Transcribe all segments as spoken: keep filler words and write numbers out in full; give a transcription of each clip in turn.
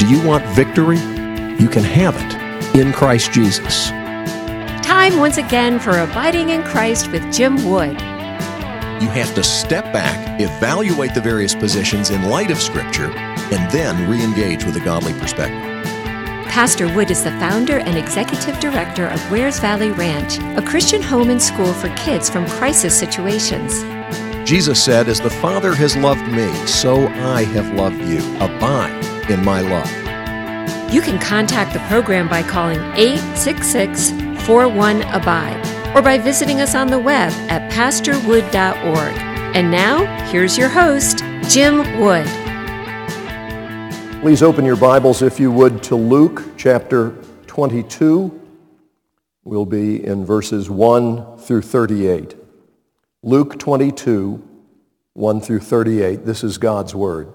Do you want victory? You can have it in Christ Jesus. Time once again for Abiding in Christ with Jim Wood. You have to step back, evaluate the various positions in light of Scripture, and then re-engage with a godly perspective. Pastor Wood is the founder and executive director of Wares Valley Ranch, a Christian home and school for kids from crisis situations. Jesus said, "As the Father has loved me, so I have loved you. Abide in my love." You can contact the program by calling eight six six, four one, abide or by visiting us on the web at pastor wood dot org. And now, here's your host, Jim Wood. Please open your Bibles, if you would, to Luke chapter twenty-two. We'll be in verses one through thirty-eight. Luke twenty-two, one through thirty-eight. This is God's Word.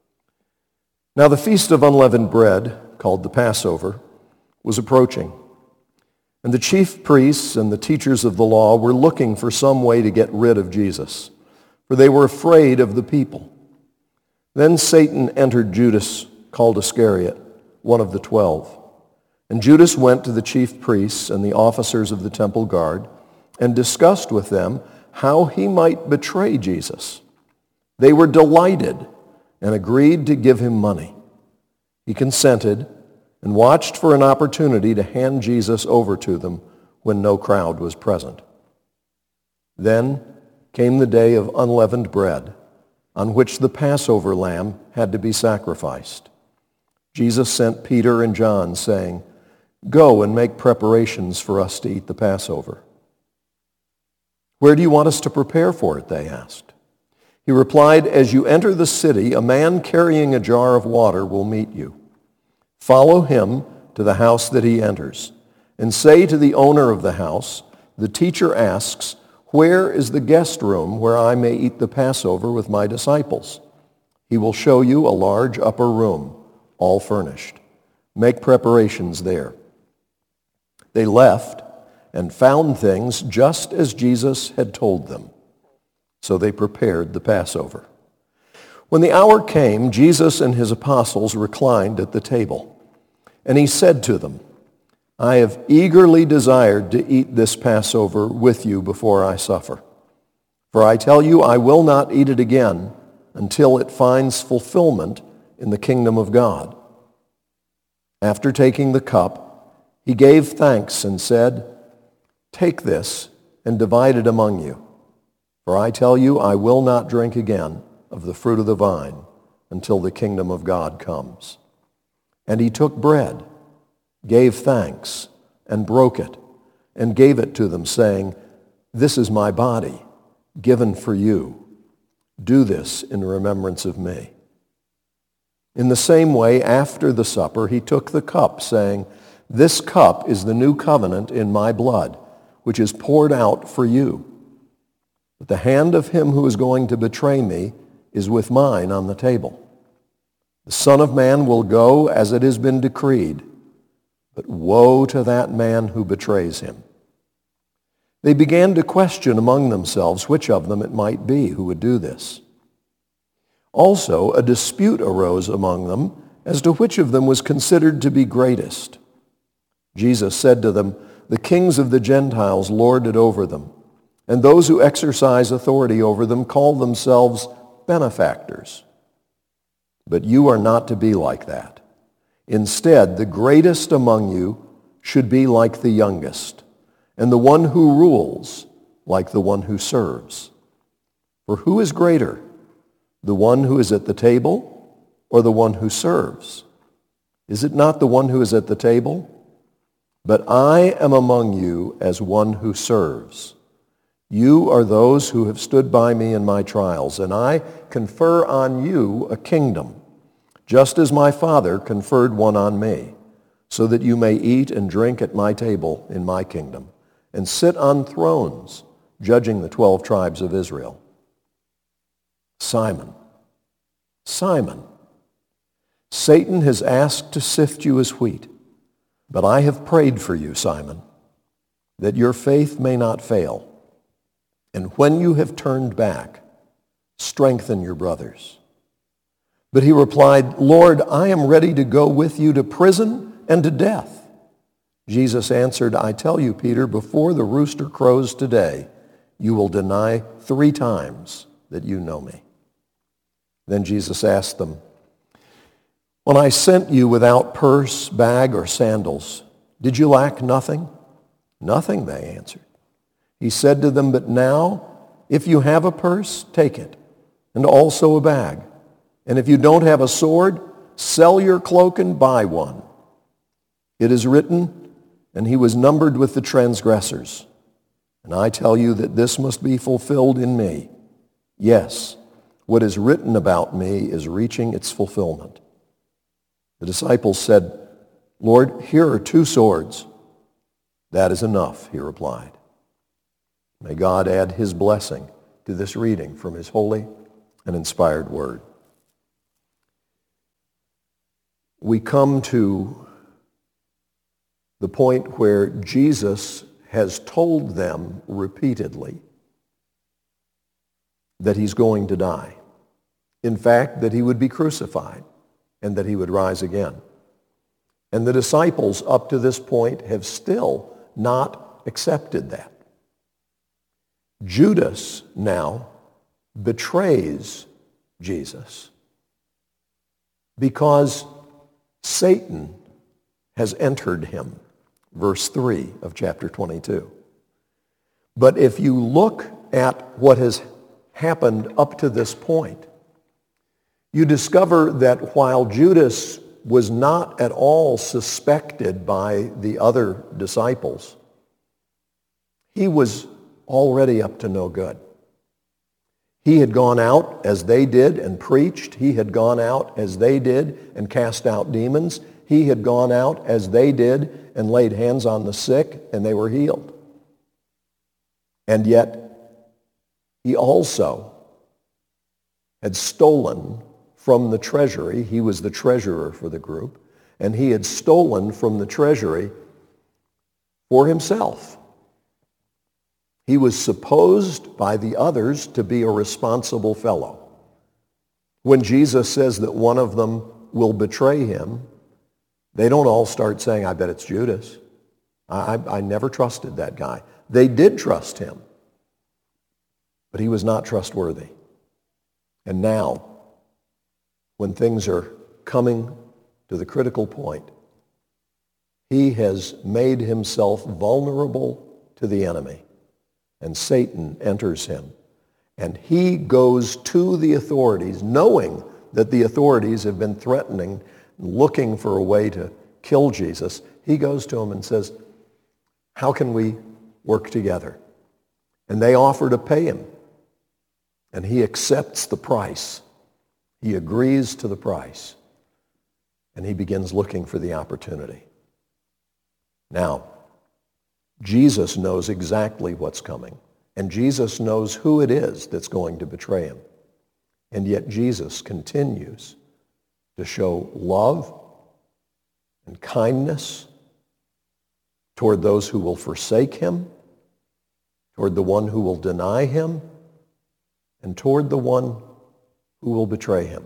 Now the feast of unleavened bread, called the Passover, was approaching. And the chief priests and the teachers of the law were looking for some way to get rid of Jesus, for they were afraid of the people. Then Satan entered Judas, called Iscariot, one of the twelve. And Judas went to the chief priests and the officers of the temple guard and discussed with them how he might betray Jesus. They were delighted and agreed to give him money. He consented and watched for an opportunity to hand Jesus over to them when no crowd was present. Then came the day of unleavened bread, on which the Passover lamb had to be sacrificed. Jesus sent Peter and John, saying, "Go and make preparations for us to eat the Passover." "Where do you want us to prepare for it?" they asked. He replied, "As you enter the city, a man carrying a jar of water will meet you. Follow him to the house that he enters, and say to the owner of the house, 'The teacher asks, where is the guest room where I may eat the Passover with my disciples?' He will show you a large upper room, all furnished. Make preparations there." They left and found things just as Jesus had told them. So they prepared the Passover. When the hour came, Jesus and his apostles reclined at the table. And he said to them, "I have eagerly desired to eat this Passover with you before I suffer. For I tell you, I will not eat it again until it finds fulfillment in the kingdom of God." After taking the cup, he gave thanks and said, "Take this and divide it among you. For I tell you, I will not drink again of the fruit of the vine until the kingdom of God comes." And he took bread, gave thanks, and broke it, and gave it to them, saying, "This is my body, given for you. Do this in remembrance of me." In the same way, after the supper, he took the cup, saying, "This cup is the new covenant in my blood, which is poured out for you. But the hand of him who is going to betray me is with mine on the table. The Son of Man will go as it has been decreed, but woe to that man who betrays him." They began to question among themselves which of them it might be who would do this. Also, a dispute arose among them as to which of them was considered to be greatest. Jesus said to them, "The kings of the Gentiles lord it over them, and those who exercise authority over them call themselves benefactors. But you are not to be like that. Instead, the greatest among you should be like the youngest, and the one who rules like the one who serves. For who is greater, the one who is at the table or the one who serves? Is it not the one who is at the table? But I am among you as one who serves. You are those who have stood by me in my trials, and I confer on you a kingdom, just as my Father conferred one on me, so that you may eat and drink at my table in my kingdom, and sit on thrones, judging the twelve tribes of Israel. Simon, Simon, Satan has asked to sift you as wheat, but I have prayed for you, Simon, that your faith may not fail. And when you have turned back, strengthen your brothers. But he replied, Lord, I am ready to go with you to prison and to death. Jesus answered, I tell you, Peter, before the rooster crows today, you will deny three times that you know me. Then Jesus asked them, when I sent you without purse, bag, or sandals, did you lack nothing? Nothing, they answered. He said to them, but now, if you have a purse, take it, and also a bag. And if you don't have a sword, sell your cloak and buy one. It is written, and he was numbered with the transgressors. And I tell you that this must be fulfilled in me. Yes, what is written about me is reaching its fulfillment. The disciples said, Lord, here are two swords. That is enough, he replied. May God add his blessing to this reading from his holy and inspired word. We come to the point where Jesus has told them repeatedly that he's going to die. In fact, that he would be crucified and that he would rise again. And the disciples up to this point have still not accepted that. Judas now betrays Jesus because Satan has entered him. Verse three of chapter twenty-two. But if you look at what has happened up to this point, you discover that while Judas was not at all suspected by the other disciples, he was already up to no good. He had gone out as they did and preached. He had gone out as they did and cast out demons. He had gone out as they did and laid hands on the sick and they were healed. And yet, he also had stolen from the treasury. He was the treasurer for the group, and he had stolen from the treasury for himself. He was supposed by the others to be a responsible fellow. When Jesus says that one of them will betray him, they don't all start saying, I bet it's Judas. I, I, I never trusted that guy. They did trust him, but he was not trustworthy. And now, when things are coming to the critical point, he has made himself vulnerable to the enemy, and Satan enters him. And he goes to the authorities, knowing that the authorities have been threatening, looking for a way to kill Jesus. He goes to him and says, how can we work together? And they offer to pay him. And he accepts the price. He agrees to the price. And he begins looking for the opportunity. Now, Jesus knows exactly what's coming. And Jesus knows who it is that's going to betray him. And yet Jesus continues to show love and kindness toward those who will forsake him, toward the one who will deny him, and toward the one who will betray him.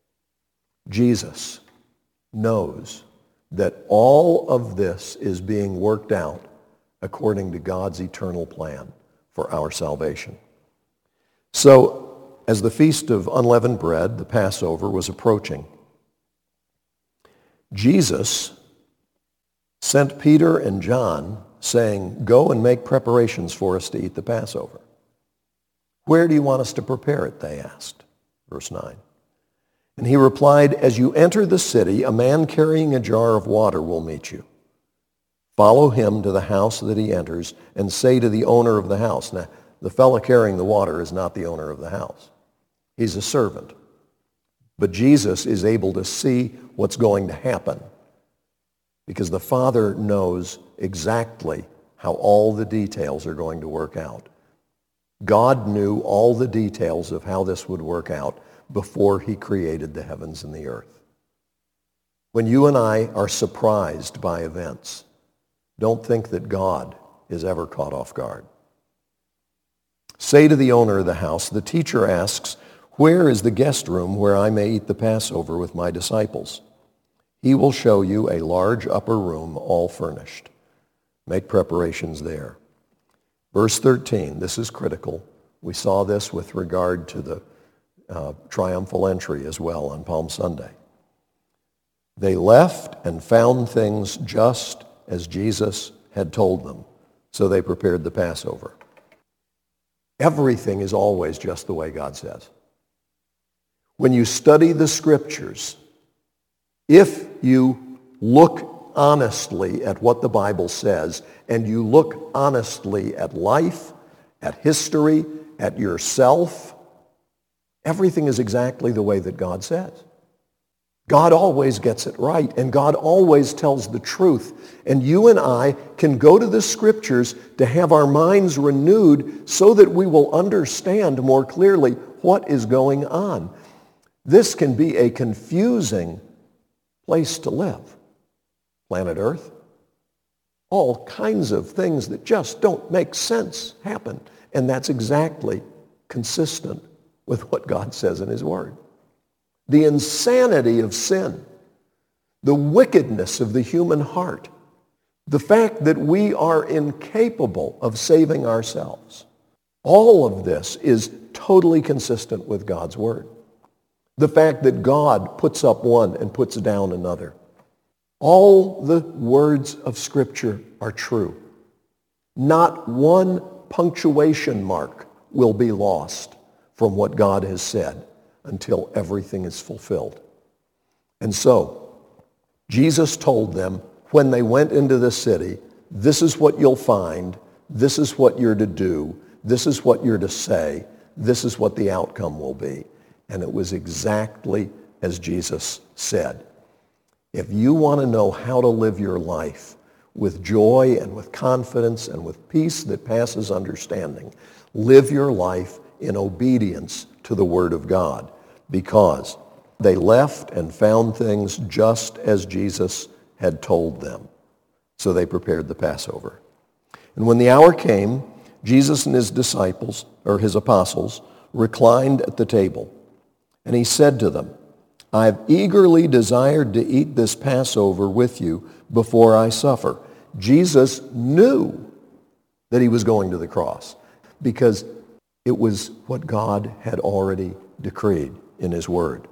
Jesus knows that all of this is being worked out according to God's eternal plan for our salvation. So, as the Feast of Unleavened Bread, the Passover, was approaching, Jesus sent Peter and John saying, go and make preparations for us to eat the Passover. Where do you want us to prepare it, they asked. Verse nine. And he replied, as you enter the city, a man carrying a jar of water will meet you. Follow him to the house that he enters and say to the owner of the house. Now, the fellow carrying the water is not the owner of the house. He's a servant. But Jesus is able to see what's going to happen because the Father knows exactly how all the details are going to work out. God knew all the details of how this would work out before he created the heavens and the earth. When you and I are surprised by events, don't think that God is ever caught off guard. Say to the owner of the house, the teacher asks, Where is the guest room where I may eat the Passover with my disciples? He will show you a large upper room, all furnished. Make preparations there. Verse thirteen, this is critical. We saw this with regard to the uh, triumphal entry as well on Palm Sunday. They left and found things just as Jesus had told them, so they prepared the Passover. Everything is always just the way God says. When you study the Scriptures, if you look honestly at what the Bible says, and you look honestly at life, at history, at yourself, everything is exactly the way that God says. God always gets it right, and God always tells the truth. And you and I can go to the Scriptures to have our minds renewed so that we will understand more clearly what is going on. This can be a confusing place to live. Planet Earth. All kinds of things that just don't make sense happen. And that's exactly consistent with what God says in His Word. The insanity of sin, the wickedness of the human heart, the fact that we are incapable of saving ourselves. All of this is totally consistent with God's Word. The fact that God puts up one and puts down another. All the words of Scripture are true. Not one punctuation mark will be lost from what God has said until everything is fulfilled. And so, Jesus told them when they went into the city, this is what you'll find, this is what you're to do, this is what you're to say, this is what the outcome will be. And it was exactly as Jesus said. If you want to know how to live your life with joy and with confidence and with peace that passes understanding, live your life in obedience to the Word of God, because they left and found things just as Jesus had told them. So they prepared the Passover. And when the hour came, Jesus and his disciples, or his apostles, reclined at the table. And he said to them, I have eagerly desired to eat this Passover with you before I suffer. Jesus knew that he was going to the cross because it was what God had already decreed in his word.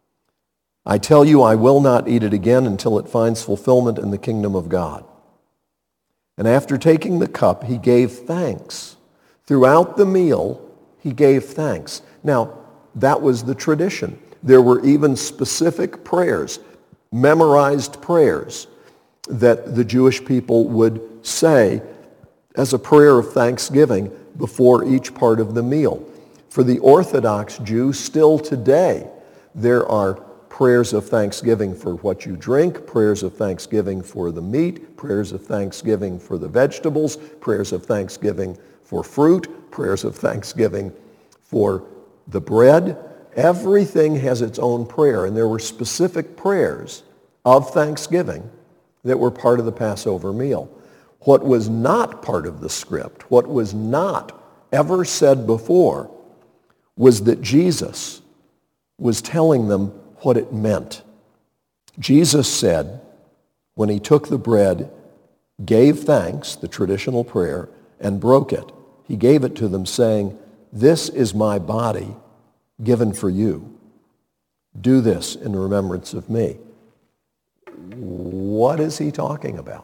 I tell you, I will not eat it again until it finds fulfillment in the kingdom of God. And after taking the cup, he gave thanks. Throughout the meal, he gave thanks. Now, that was the tradition. There were even specific prayers, memorized prayers, that the Jewish people would say as a prayer of thanksgiving before each part of the meal. For the Orthodox Jew, still today, there are prayers of thanksgiving for what you drink, prayers of thanksgiving for the meat, prayers of thanksgiving for the vegetables, prayers of thanksgiving for fruit, prayers of thanksgiving for the bread. Everything has its own prayer, and there were specific prayers of thanksgiving that were part of the Passover meal. What was not part of the script, what was not ever said before, was that Jesus was telling them what it meant. Jesus said, when he took the bread, gave thanks, the traditional prayer, and broke it, he gave it to them saying, this is my body given for you. Do this in remembrance of me. What is he talking about?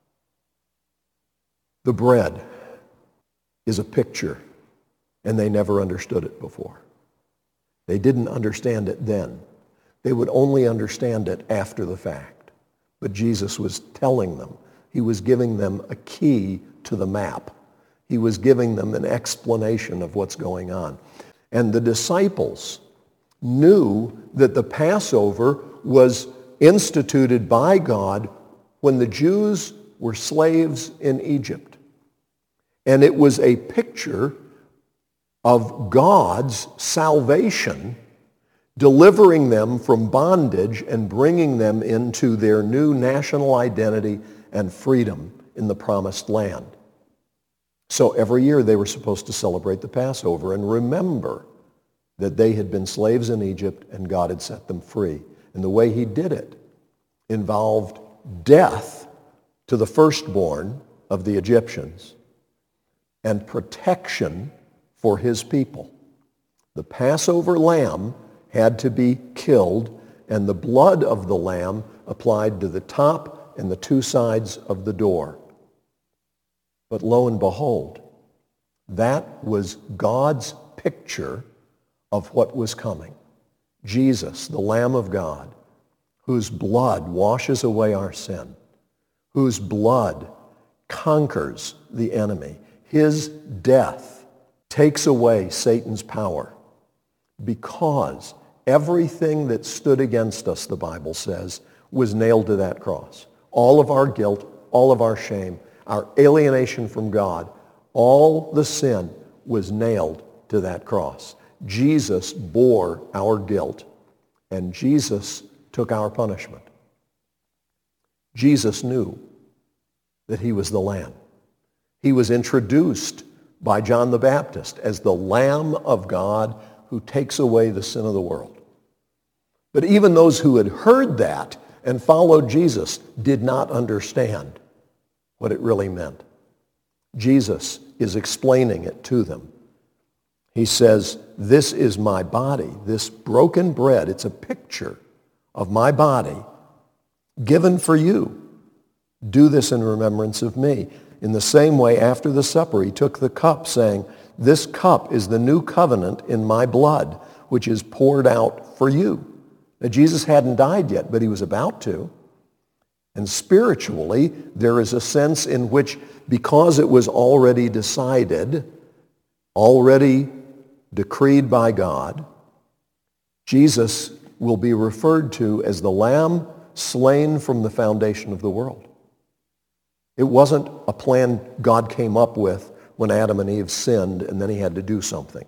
The bread is a picture, and they never understood it before. They didn't understand it then. They would only understand it after the fact. But Jesus was telling them. He was giving them a key to the map. He was giving them an explanation of what's going on. And the disciples knew that the Passover was instituted by God when the Jews were slaves in Egypt. And it was a picture of God's salvation, delivering them from bondage and bringing them into their new national identity and freedom in the promised land. So every year they were supposed to celebrate the Passover and remember that they had been slaves in Egypt and God had set them free. And the way he did it involved death to the firstborn of the Egyptians and protection for his people. The Passover lamb had to be killed, and the blood of the lamb applied to the top and the two sides of the door. But lo and behold, that was God's picture of what was coming. Jesus, the Lamb of God, whose blood washes away our sin, whose blood conquers the enemy. His death takes away Satan's power because everything that stood against us, the Bible says, was nailed to that cross. All of our guilt, all of our shame, our alienation from God, all the sin was nailed to that cross. Jesus bore our guilt, and Jesus took our punishment. Jesus knew that he was the Lamb. He was introduced by John the Baptist as the Lamb of God who takes away the sin of the world. But even those who had heard that and followed Jesus did not understand what it really meant. Jesus is explaining it to them. He says, this is my body, this broken bread. It's a picture of my body given for you. Do this in remembrance of me. In the same way, after the supper, he took the cup, saying, this cup is the new covenant in my blood, which is poured out for you. Now, Jesus hadn't died yet, but he was about to. And spiritually, there is a sense in which, because it was already decided, already decreed by God, Jesus will be referred to as the Lamb slain from the foundation of the world. It wasn't a plan God came up with when Adam and Eve sinned and then he had to do something.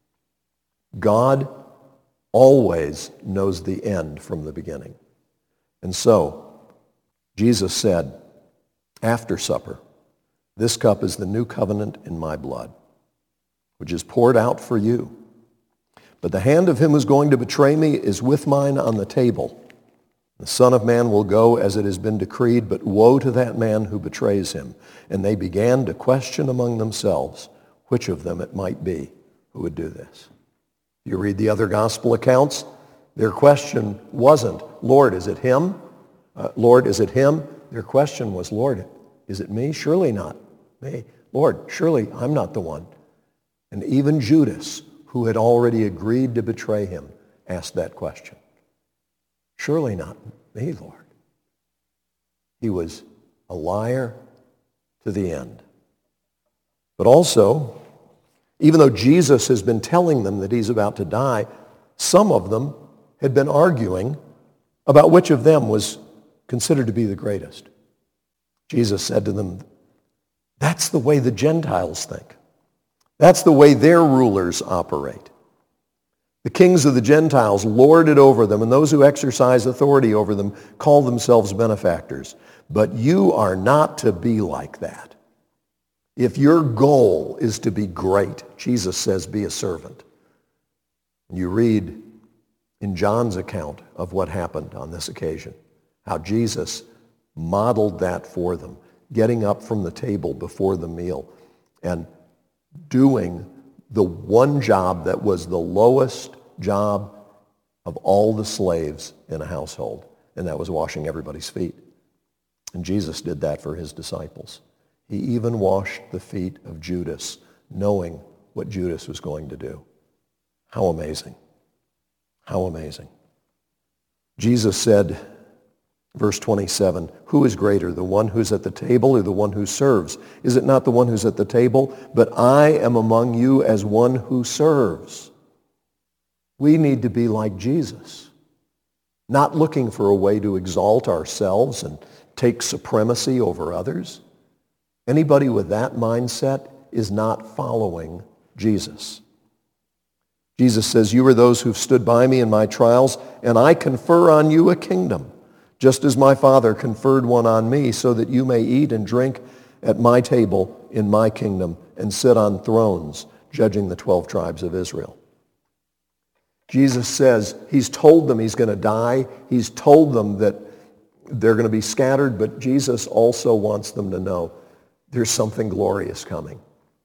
God always knows the end from the beginning. And so, Jesus said, after supper, this cup is the new covenant in my blood, which is poured out for you. But the hand of him who's going to betray me is with mine on the table. The Son of Man will go as it has been decreed, but woe to that man who betrays him. And they began to question among themselves which of them it might be who would do this. You read the other gospel accounts, their question wasn't, Lord, is it him? Uh, Lord, is it him? Their question was, Lord, is it me? Surely not me. Lord, surely I'm not the one. And even Judas, who had already agreed to betray him, asked that question. Surely not me, Lord. He was a liar to the end. But also, even though Jesus has been telling them that he's about to die, some of them had been arguing about which of them was considered to be the greatest. Jesus said to them, that's the way the Gentiles think. That's the way their rulers operate. The kings of the Gentiles lord it over them, and those who exercise authority over them call themselves benefactors. But you are not to be like that. If your goal is to be great, Jesus says, be a servant. And you read in John's account of what happened on this occasion, how Jesus modeled that for them, getting up from the table before the meal and doing the one job that was the lowest job of all the slaves in a household, and that was washing everybody's feet. And Jesus did that for his disciples. He even washed the feet of Judas, knowing what Judas was going to do. How amazing. How amazing. Jesus said, verse twenty-seven, who is greater, the one who's at the table or the one who serves? Is it not the one who's at the table? But I am among you as one who serves. We need to be like Jesus, not looking for a way to exalt ourselves and take supremacy over others. Anybody with that mindset is not following Jesus. Jesus says, you are those who've stood by me in my trials, and I confer on you a kingdom, just as my Father conferred one on me, so that you may eat and drink at my table in my kingdom and sit on thrones, judging the twelve tribes of Israel. Jesus says he's told them he's going to die. He's told them that they're going to be scattered, but Jesus also wants them to know there's something glorious coming.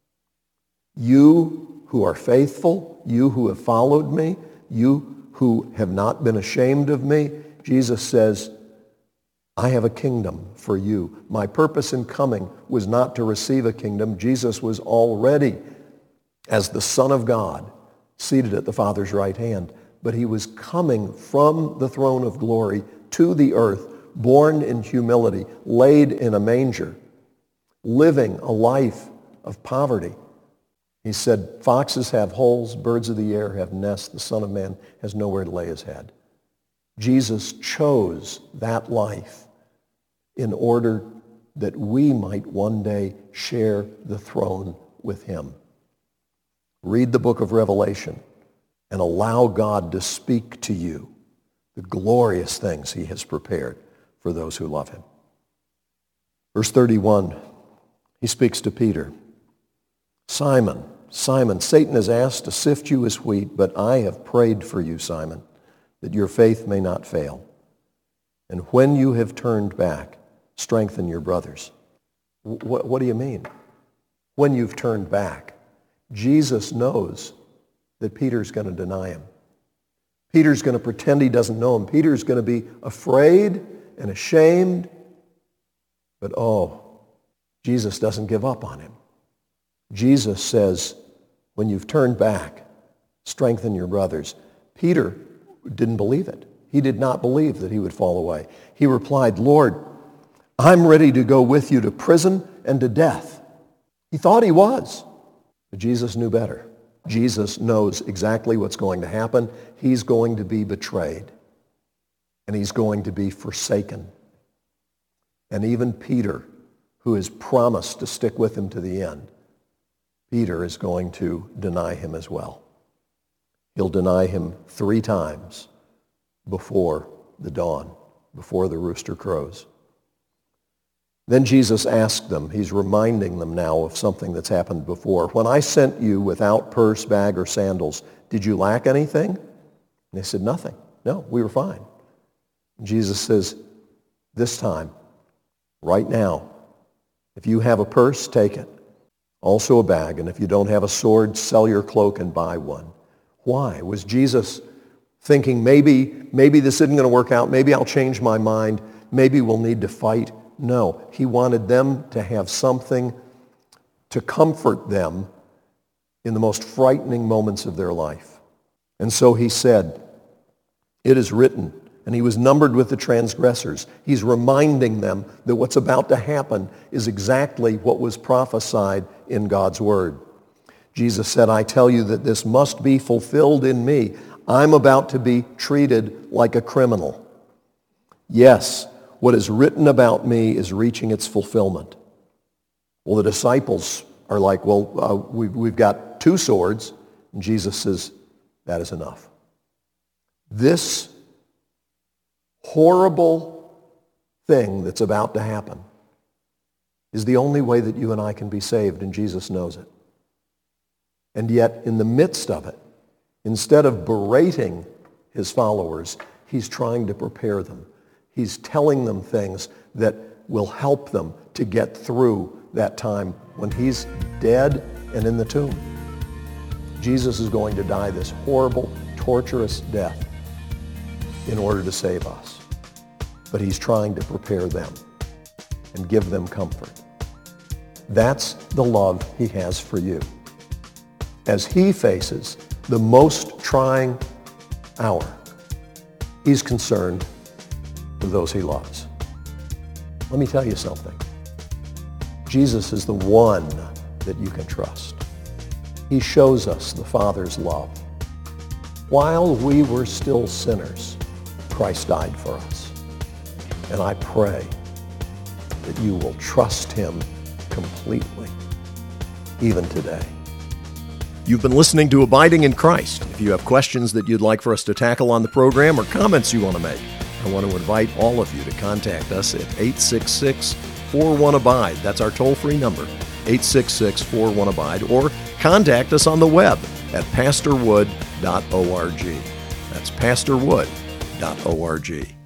You who are faithful, you who have followed me, you who have not been ashamed of me, Jesus says, I have a kingdom for you. My purpose in coming was not to receive a kingdom. Jesus was already, as the Son of God, seated at the Father's right hand. But he was coming from the throne of glory to the earth, born in humility, laid in a manger, living a life of poverty. He said, foxes have holes, birds of the air have nests, the Son of Man has nowhere to lay his head. Jesus chose that life in order that we might one day share the throne with him. Read the book of Revelation and allow God to speak to you the glorious things he has prepared for those who love him. Verse thirty-one, he speaks to Peter. Simon, Simon, Satan has asked to sift you as wheat, but I have prayed for you, Simon, that your faith may not fail. And when you have turned back, strengthen your brothers. What, what do you mean? When you've turned back. Jesus knows that Peter's going to deny him. Peter's going to pretend he doesn't know him. Peter's going to be afraid and ashamed. But oh, Jesus doesn't give up on him. Jesus says, when you've turned back, strengthen your brothers. Peter didn't believe it. He did not believe that he would fall away. He replied, Lord, I'm ready to go with you to prison and to death. He thought he was, but Jesus knew better. Jesus knows exactly what's going to happen. He's going to be betrayed, and he's going to be forsaken. And even Peter, who has promised to stick with him to the end, Peter is going to deny him as well. He'll deny him three times before the dawn, before the rooster crows. Then Jesus asked them, he's reminding them now of something that's happened before. When I sent you without purse, bag, or sandals, did you lack anything? And they said, nothing. No, we were fine. And Jesus says, this time, right now, if you have a purse, take it. Also a bag. And if you don't have a sword, sell your cloak and buy one. Why? Was Jesus thinking, maybe, maybe this isn't going to work out. Maybe I'll change my mind. Maybe we'll need to fight. No, he wanted them to have something to comfort them in the most frightening moments of their life. And so he said, it is written, and he was numbered with the transgressors. He's reminding them that what's about to happen is exactly what was prophesied in God's word. Jesus said, I tell you that this must be fulfilled in me. I'm about to be treated like a criminal. Yes, what is written about me is reaching its fulfillment. Well, the disciples are like, well, uh, we've, we've got two swords. And Jesus says, that is enough. This horrible thing that's about to happen is the only way that you and I can be saved, and Jesus knows it. And yet, in the midst of it, instead of berating his followers, he's trying to prepare them. He's telling them things that will help them to get through that time when he's dead and in the tomb. Jesus is going to die this horrible, torturous death in order to save us. But he's trying to prepare them and give them comfort. That's the love he has for you. As he faces the most trying hour, he's concerned for those he loves. Let me tell you something. Jesus is the one that you can trust. He shows us the Father's love. While we were still sinners, Christ died for us. And I pray that you will trust him completely, even today. You've been listening to Abiding in Christ. If you have questions that you'd like for us to tackle on the program or comments you want to make, I want to invite all of you to contact us at eight six six, four one, abide. That's our toll-free number, eight six six, four one, abide, or contact us on the web at pastor wood dot org. That's pastor wood dot org.